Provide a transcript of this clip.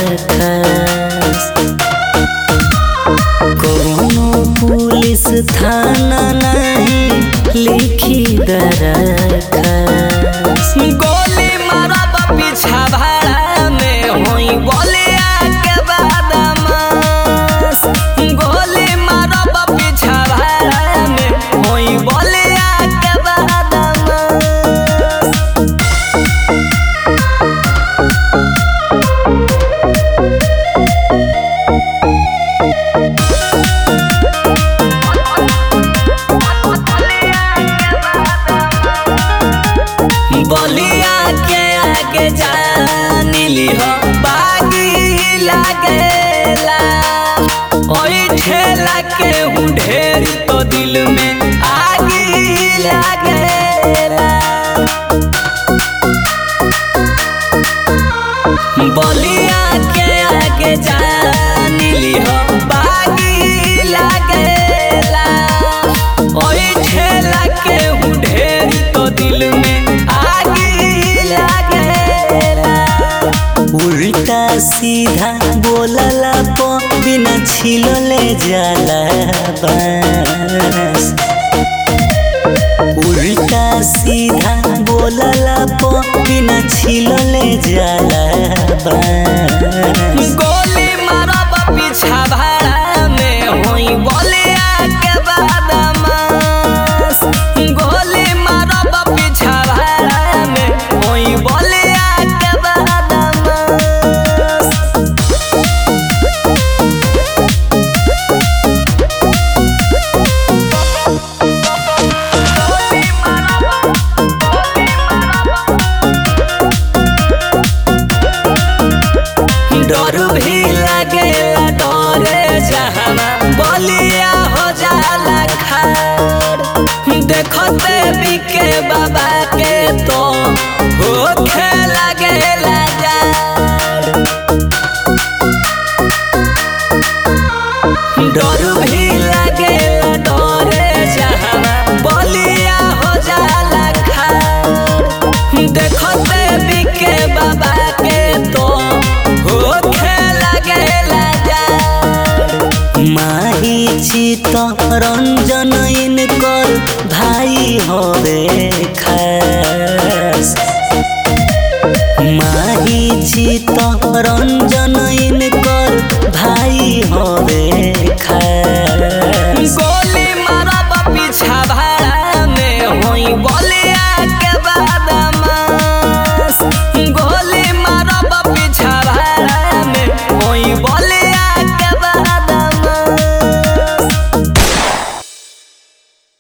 खास। कोनो पुलिस थाना नहीं लिखी दरखास। गोली मारब पीछा भाड़ा में होई गोलिया के बदमाश। गोली मारब पीछा भाड़ा में होई गोलिया के बदमाश। बलिया के आगे जानिली हो बागी लागेला। ओई ठेला के हूँ ढेर तो दिल में आगी लागेला। बलिया के आगे जानिली हो बागी लागेला। ओई ठेला के हूँ ढेर तो दिल में उल्टा सीधा बोलला पो बिना छिलले जाला बांस। उल्टा सीधा बोलला पो बिना छिलले जाला बांस। गोली मारब पीछा भाड़ा में होई गोलिया के बदमाश। गोली मारब पीछा भाड़ा में होई गोलिया के बदमाश। डर भी लगेला डरे जहवा बलिया हो जाला खार। देखते बिके बाबा के तो होखे लगेला जार। डर भी लगेला डरे जहवा बलिया हो जाला खार। देखते बिके बाबा के तो होखे लगेला जार। माही चित रंजन इनकर भाई होवे खा।